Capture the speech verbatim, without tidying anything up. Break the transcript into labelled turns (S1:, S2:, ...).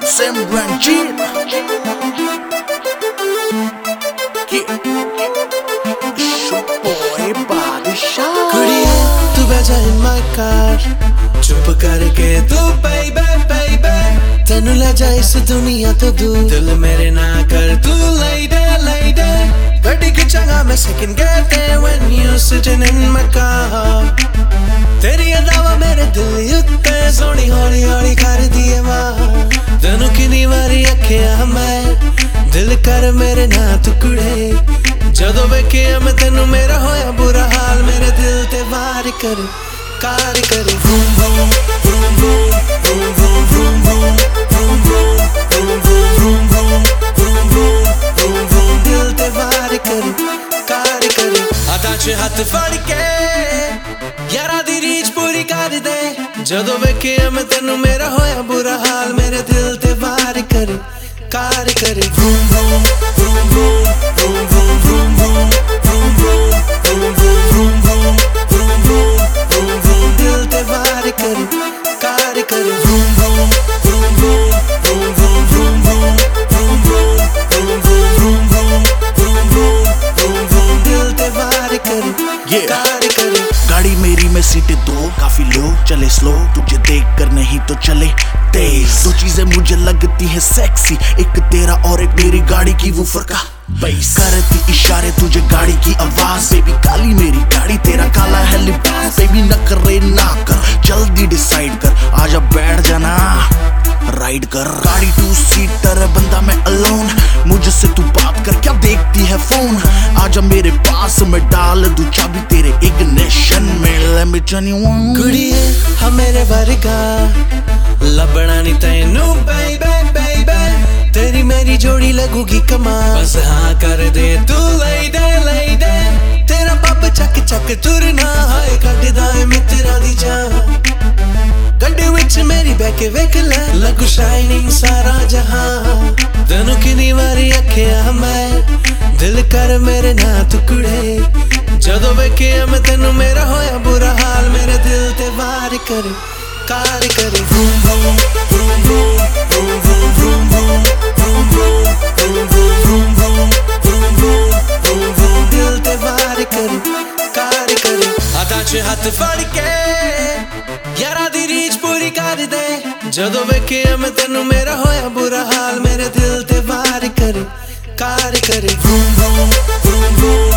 S1: Simranjeet. Boy Badshah.
S2: कुड़िए तू बैठा in my car, चुप करके तू baby baby, तेनू ले जा इस दुनिया तो दूर, दिल मेरे ना कर तू lady lady, गड्डी खिंचागा मैं second gear ते when you sitting in my car, तेरी अदावा मेरे दिल उत्ते सोनी हौली हौली कर दिए मां, तेनू किन्नी वारी आखिया मैं दिल कर मेरे ना टुकड़े, जदों वेखिया मैं तेनू मेरा होया बुरा हाल, मेरे दिल ते वार कर कार करे vroom vroom vroom vroom vroom vroom vroom vroom vroom vroom vroom vroom vroom दिल ते वार कर कार करे हाथां च हत्थ फड़ के यारा दी रीच पूरी कर दे, जदों वेखिया मैं तेनू मेरा होया बुरा हाल, मेरे दिल ते वार कर कार करे vroom vroom vroom vroom vroom vroom vroom vroom vroom vroom vroom vroom vroom vroom दिल ते वार कर कार करे vroom vroom vroom vroom vroom vroom vroom vroom vroom vroom vroom vroom दिल ते वार कर कार करे।
S1: गाड़ी मेरी में सीटें दो काफी लो, चले स्लो तुझे देख कर नहीं तो चले तेज, दो चीजें मुझे लगती है सेक्सी, एक तेरा और एक मेरी गाड़ी की वूफर का बेस, करती इशारे तुझे गाड़ी की आवाज, बेबी काली मेरी गाड़ी तेरा काला है लिबास, बेबी न करे ना कर जल्दी डिसाइड कर, आजा बैठ जाना राइड कर, गाड़ी टू सीटर बंदा मैं अलोन, मुझसे तू बात कर क्या देखती है फोन, आजा मेरे पास मैं डाल दूं चाबी तेरे इग्निशन में, let me turn you on।
S2: कुड़िए हाँ मेरे वर्गा लबना नहीं तैनू baby baby, तेरी मेरी जोड़ी लगूगी कमाल, बस हाँ कर दे तू lady lady, तेरा पप चक चक तुरना हाय कटदा है मित्रा दी जान, गड्डी विच मेरी बैके वेख ले लगू शाइनिंग सारा जहां, तेनू किन्नी वारी आखिया मैं दिल कर मेरे ना टुकड़े, जदों वेखिया मैं तेनू मेरा होया बुरा हाल, मेरे दिल ते वार कर कार करे vroom vroom vroom vroom vroom vroom vroom vroom vroom vroom vroom vroom दिल ते वार कर कार करे, हाथां च हत्थ फड़ के यारा दी रीच पूरी कर दे, जदों वेखिया मैं तेनू मेरा होया बुरा हाल, मेरे दिल ते वार कर कार करे vroom vroom vroom vroom